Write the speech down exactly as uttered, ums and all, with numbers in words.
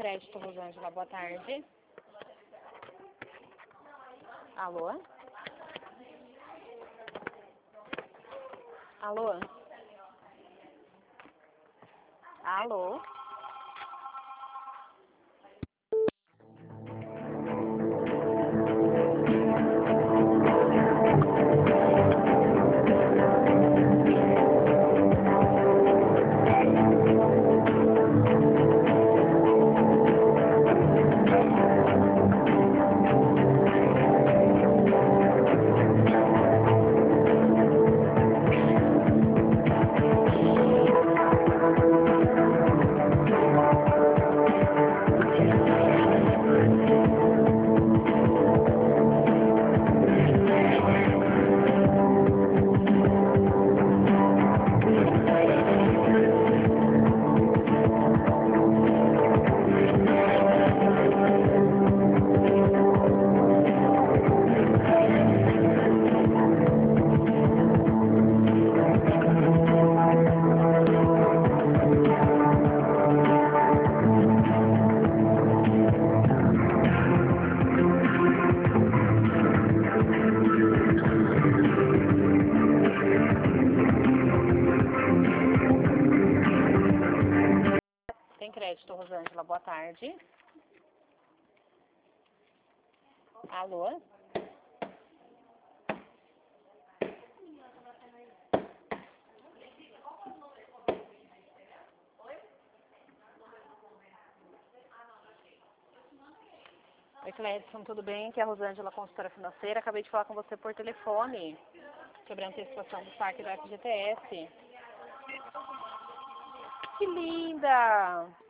Crédito, Rosângela, boa tarde. Alô? Alô? Alô? Tem crédito, Rosângela, boa tarde. Alô? Oi, Clédson, tudo bem? Aqui é a Rosângela, consultora financeira. Acabei de falar com você por telefone sobre a antecipação do saque do F G T S. Que linda!